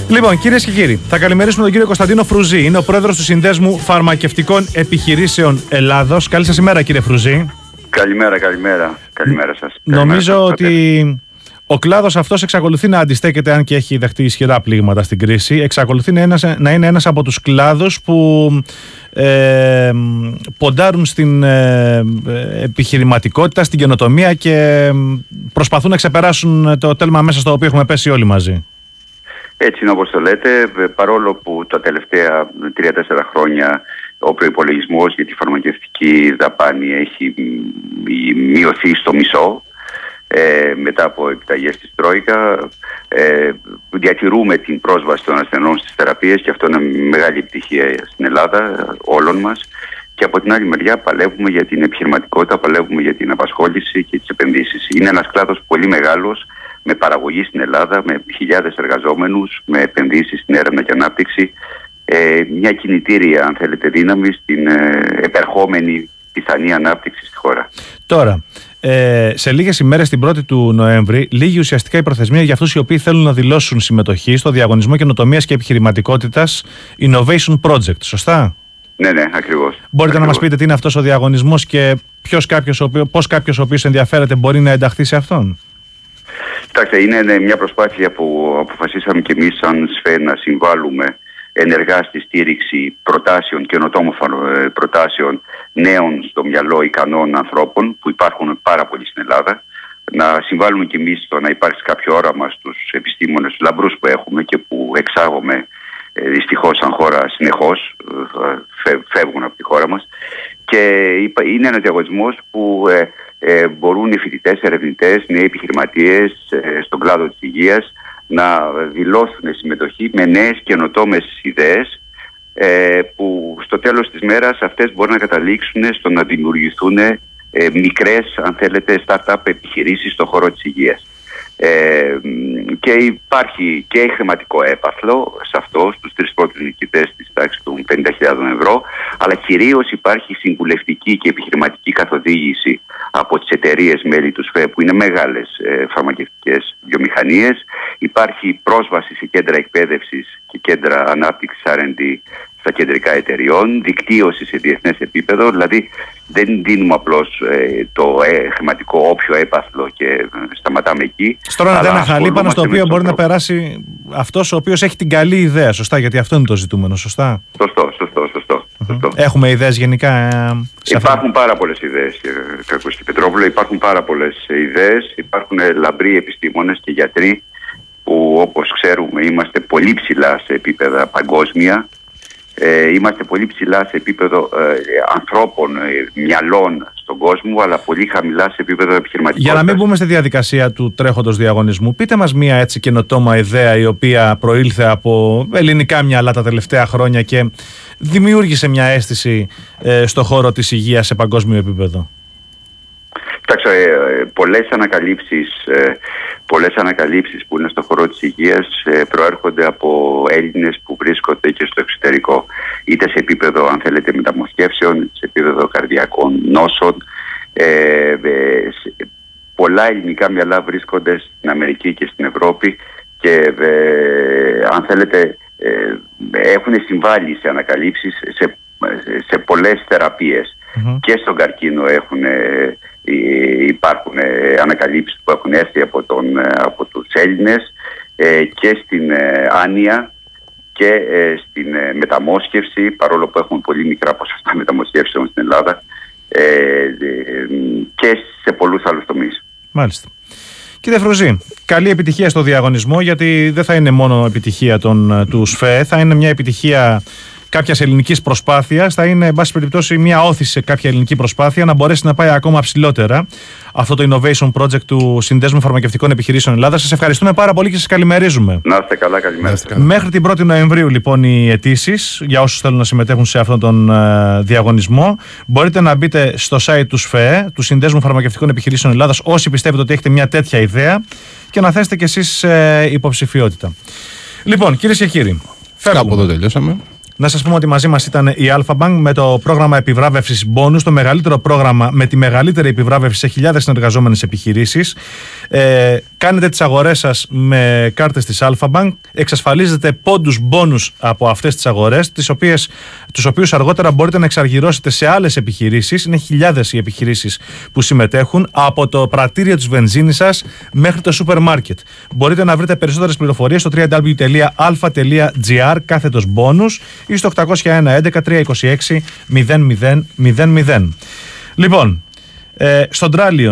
Λοιπόν, κυρίες και κύριοι, θα καλημερίσουμε τον κύριο Κωνσταντίνο Φρουζή. Είναι ο πρόεδρος του Συνδέσμου Φαρμακευτικών Επιχειρήσεων Ελλάδος. Καλή σας ημέρα, κύριε Φρουζή. Καλημέρα σας. Νομίζω ότι ο κλάδος αυτός εξακολουθεί να αντιστέκεται, αν και έχει δεχτεί ισχυρά πλήγματα στην κρίση. Εξακολουθεί να είναι ένας από τους κλάδους που ποντάρουν στην επιχειρηματικότητα, στην καινοτομία και προσπαθούν να ξεπεράσουν το τέλμα μέσα στο οποίο έχουμε πέσει όλοι μαζί. Έτσι είναι όπως το λέτε, παρόλο που τα τελευταία 3-4 χρόνια ο προϋπολογισμός για τη φαρμακευτική δαπάνη έχει μειωθεί στο μισό μετά από επιταγές της Τρόικα, διατηρούμε την πρόσβαση των ασθενών στις θεραπείες και αυτό είναι μεγάλη επιτυχία στην Ελλάδα όλων μας. Και από την άλλη μεριά παλεύουμε για την επιχειρηματικότητα, παλεύουμε για την απασχόληση και τις επενδύσεις. Είναι ένας κλάδος πολύ μεγάλος, με παραγωγή στην Ελλάδα, με χιλιάδες εργαζόμενους, με επενδύσεις στην έρευνα και ανάπτυξη, μια κινητήρια, αν θέλετε, δύναμη στην επερχόμενη πιθανή ανάπτυξη στη χώρα. Τώρα, σε λίγες ημέρες, την 1η του Νοέμβρη, λήγει ουσιαστικά η προθεσμία για αυτούς οι οποίοι θέλουν να δηλώσουν συμμετοχή στο διαγωνισμό καινοτομίας και επιχειρηματικότητας Innovation Project, σωστά? Ναι, ακριβώς. Μπορείτε να μας πείτε τι είναι αυτός ο διαγωνισμός και πώς κάποιος ο οποίος ενδιαφέρεται μπορεί να ενταχθεί σε αυτόν? Κοιτάξτε, είναι μια προσπάθεια που αποφασίσαμε και εμείς σαν ΣΦΕ να συμβάλλουμε ενεργά στη στήριξη προτάσεων, καινοτόμων προτάσεων νέων στο μυαλό ικανών ανθρώπων που υπάρχουν πάρα πολλοί στην Ελλάδα. Να συμβάλλουμε και εμείς στο να υπάρξει κάποιο όραμα στους επιστήμονες λαμπρούς που έχουμε και που εξάγουμε δυστυχώς σαν χώρα συνεχώς, φεύγουν από τη χώρα μας. Και είναι ένας διαγωνισμός που μπορούν οι φοιτητές, ερευνητές, νέοι επιχειρηματίες στον κλάδο της υγείας να δηλώσουν συμμετοχή με νέες καινοτόμες ιδέες που στο τέλος της μέρας αυτές μπορούν να καταλήξουν στο να δημιουργηθούν μικρές, αν θέλετε, startup επιχειρήσεις στον χώρο της υγείας. Και υπάρχει και χρηματικό έπαθλο σε αυτό, στους 3 πρώτους νικητές της τάξης των 50.000 ευρώ, αλλά κυρίως υπάρχει συμβουλευτική και επιχειρηματική καθοδήγηση από τις εταιρείες μέλη του ΣΦΕ που είναι μεγάλες φαρμακευτικές βιομηχανίες. Υπάρχει πρόσβαση σε κέντρα εκπαίδευσης και κέντρα ανάπτυξης R&D στα κεντρικά εταιριών, δικτύωση σε διεθνές επίπεδο, δηλαδή δεν δίνουμε απλώς το χρηματικό όποιο έπαθλο και σταματάμε εκεί. Στρώνεται ένα χαλί πάνω στο οποίο μπορεί να περάσει αυτός ο οποίος έχει την καλή ιδέα, σωστά, γιατί αυτό είναι το ζητούμενο, σωστά? Σωστό. Έχουμε ιδέες γενικά? Υπάρχουν πάρα πολλές ιδέες, Κακούσκη Πετρόπουλο, υπάρχουν πάρα πολλές ιδέες, υπάρχουν λαμπροί επιστήμονες και γιατροί που, όπως ξέρουμε, είμαστε πολύ ψηλά σε επίπεδα παγκόσμια. Είμαστε πολύ ψηλά σε επίπεδο ανθρώπων, μυαλών στον κόσμο, αλλά πολύ χαμηλά σε επίπεδο επιχειρηματικότητας. Για να μην μπούμε στη διαδικασία του τρέχοντος διαγωνισμού, πείτε μας μια έτσι καινοτόμα ιδέα η οποία προήλθε από ελληνικά μυαλά τα τελευταία χρόνια και δημιούργησε μια αίσθηση στο χώρο της υγείας σε παγκόσμιο επίπεδο. Κοιτάξτε, πολλές ανακαλύψεις που είναι στο χώρο της υγείας προέρχονται από Έλληνες που βρίσκονται και στο εξωτερικό. Είτε σε επίπεδο, αν θέλετε, μεταμοσχεύσεων, είτε σε επίπεδο καρδιακών νόσων. Πολλά ελληνικά μυαλά βρίσκονται στην Αμερική και στην Ευρώπη και αν θέλετε έχουν συμβάλει σε ανακαλύψεις σε πολλές θεραπείες. Και στον καρκίνο υπάρχουν ανακαλύψεις που έχουν έρθει από τους Έλληνες και στην άνοια και στην μεταμόσχευση, παρόλο που έχουμε πολύ μικρά ποσοστά μεταμοσχεύσεων στην Ελλάδα, και σε πολλούς άλλους τομείς. Μάλιστα. Κύριε Φρουζή, καλή επιτυχία στο διαγωνισμό, γιατί δεν θα είναι μόνο επιτυχία του ΣΦΕ, θα είναι μια επιτυχία κάποιας ελληνικής προσπάθειας, θα είναι, εν πάση περιπτώσει, μια όθηση σε κάποια ελληνική προσπάθεια να μπορέσει να πάει ακόμα ψηλότερα αυτό το Innovation Project του Συνδέσμου Φαρμακευτικών Επιχειρήσεων Ελλάδας. Σας ευχαριστούμε πάρα πολύ και σας καλημερίζουμε. Να είστε καλά, καλημέρα. Μέχρι την 1η Νοεμβρίου, λοιπόν, οι αιτήσεις για όσους θέλουν να συμμετέχουν σε αυτόν τον διαγωνισμό. Μπορείτε να μπείτε στο site του ΣΦΕ, του Συνδέσμου Φαρμακευτικών Επιχειρήσεων Ελλάδας, όσοι πιστεύετε ότι έχετε μια τέτοια ιδέα, και να θέσετε κι εσείς υποψηφιότητα. Λοιπόν, κυρίες και κύριοι, κάπου εδώ τελειώσαμε. Να σας πούμε ότι μαζί μας ήταν η Alpha Bank με το πρόγραμμα επιβράβευσης bonus, το μεγαλύτερο πρόγραμμα με τη μεγαλύτερη επιβράβευση σε χιλιάδες συνεργαζόμενες επιχειρήσεις. Κάνετε τις αγορές σας με κάρτες της Alpha Bank, εξασφαλίζετε πόντους bonus από αυτές τις αγορές, τους οποίους αργότερα μπορείτε να εξαργυρώσετε σε άλλες επιχειρήσεις. Είναι χιλιάδες οι επιχειρήσεις που συμμετέχουν, από το πρατήριο της βενζίνης σας μέχρι το σούπερ μάρκετ. Μπορείτε να βρείτε περισσότερες πληροφορίες στο www.alpha.gr /bonus ή στο 801 11 326 0000. Λοιπόν, στον Τράλιο